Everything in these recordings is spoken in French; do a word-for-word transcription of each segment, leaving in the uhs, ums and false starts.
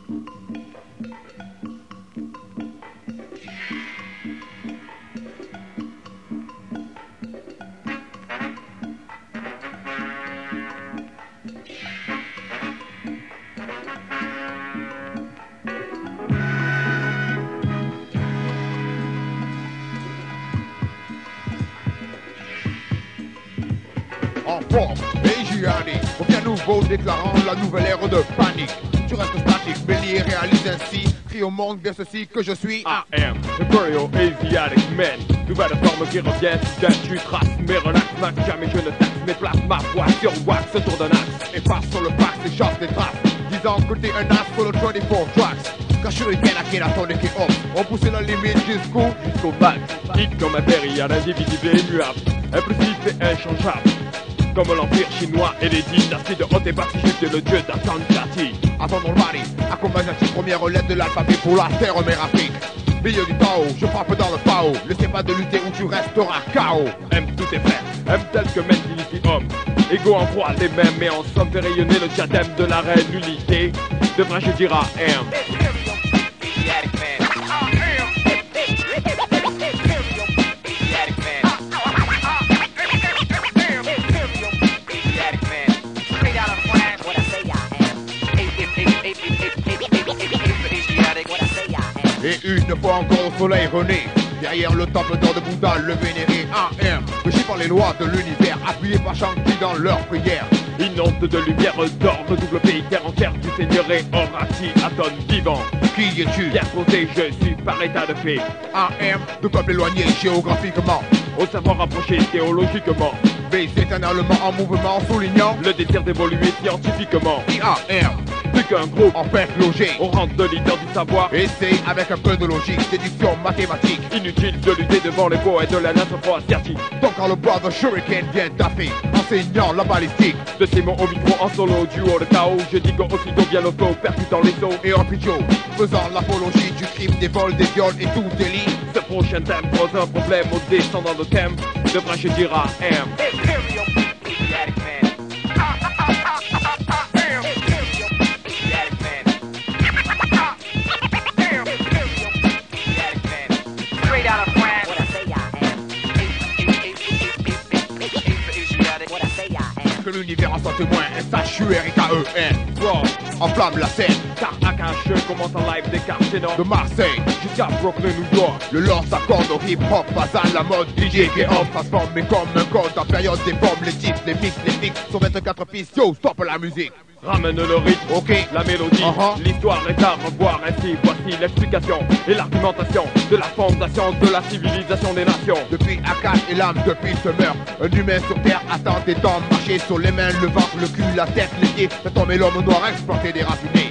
En force, Asiatic, revient nouveau déclarant la nouvelle ère de panique. Tu restes statique, Bélier réalise ainsi, crie au monde bien ceci que je suis I am Imperial Asiatic Man. Nouvelle forme qui revient, soudain tu traces mes relax, max, jamais je ne taxe mes places, ma voix sur wax, tour d'un axe. et passe sur le pack, j'échappe des traces, disant que t'es un as sur le vingt-quatre tracks. Quand Shuriken a qu'elle attendait qui hop, on poussait la limite jusqu'où Jusqu'au max, hit comme impérial, indivisible et immuable, impulsif et inchangeable. Comme l'empire chinois et les dynasties de Haute juste le dieu d'Atantati. Attendons le mari, accompagnati, première lettre de l'alphabet pour la terre mère Afrique. Milieu du Tao, je frappe dans le Pao, laissez pas de lutter ou tu resteras K O. Aime tous tes frères, aime tel que Mentility homme. Égaux en croix les mêmes, mais en somme fait rayonner le diadème de la reine unité. Devrais je dire à M. Et une fois encore au soleil renaît, derrière le temple d'or de Bouddha, le vénéré A M, régi par les lois de l'univers, appuyé par Shang-Chi dans leur prière. Inonde de lumière d'or, redouble pays terre entière du seigneur et Horati, atone vivant. Qui es-tu? Bien posé, je suis par état de fait. A M, de peuple éloigné géographiquement, Au savoir approché théologiquement, base éternellement en mouvement, soulignant le désir d'évoluer scientifiquement. I A M, Plus qu'un groupe, en fait logé. au rang de leader du savoir. Essaye avec un peu de logique, déduction mathématique. Inutile de lutter devant les poètes de la nation asiatique. Donc quand le brother Shuriken vient taffer, enseignant la balistique, De ces mots au micro en solo, duo de Tao, je digo aussitôt bien auto, percutant les sauts. et en pidgeot, faisant l'apologie du crime, des vols, des viols et tout délit. Ce prochain thème pose un problème au descendant de thème. Devrais-je dire à M. Que l'univers en soit témoin, S H U R I K E N. Wow. Enflamme la scène Car Akash commence en live des quartiers de Marseille. jusqu'à Brooklyn, New York. Le lore s'accorde au hip-hop, passe à la mode D J qui off, transformé comme un code en période des bombes, les titres, les mix, les mix, sur vingt-quatre pistes, yo, stop la musique. Ramène le rythme, Ok, la mélodie, Uh-huh. l'histoire est à revoir ainsi. Voici l'explication et l'argumentation de la fondation de la civilisation des nations. depuis Akash et l'âme, depuis ce meurtre, un humain sur terre attend des temps, marcher sur les mains, le ventre, le cul, la tête, les pieds, cet homme et l'homme noir exploité des raffinés.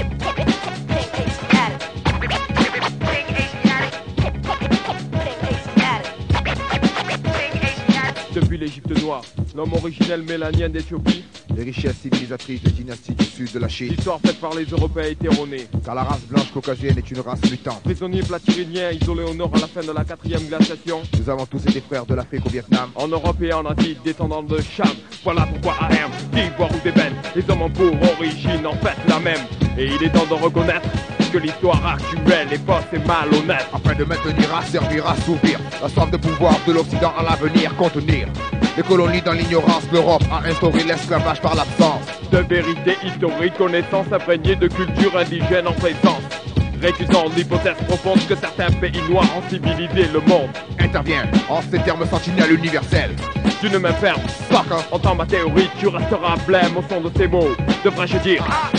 Depuis l'Égypte noire, l'homme originel mélanien d'Éthiopie, Les richesses civilisatrices des dynasties du sud de la Chine, l'histoire faite par les Européens hétéronés. car la race blanche caucasienne est une race mutante. Prisonniers platyriniens isolés au nord à la fin de la quatrième glaciation. Nous avons tous été frères de l'Afrique au Vietnam. En Europe et en Asie, descendants de Cham. Voilà pourquoi A M, d'Ivoire ou d'ébène, les hommes ont pour origine en fait la même. Et il est temps de reconnaître que l'histoire actuelle est fausse et malhonnête. Afin de maintenir, à servir, à s'ouvrir la soif de pouvoir de l'Occident à l'avenir contenir. Les colonies dans l'ignorance, l'Europe a instauré l'esclavage par l'absence. De vérité historique, connaissance imprégnée de culture indigène en présence. Récusant l'hypothèse profonde que certains pays noirs ont civilisé le monde. Intervient en ces termes sentinelle universel. Tu ne m'infermes, Fucker, entends ma théorie, tu resteras blême au son de ces mots. Devrais-je dire A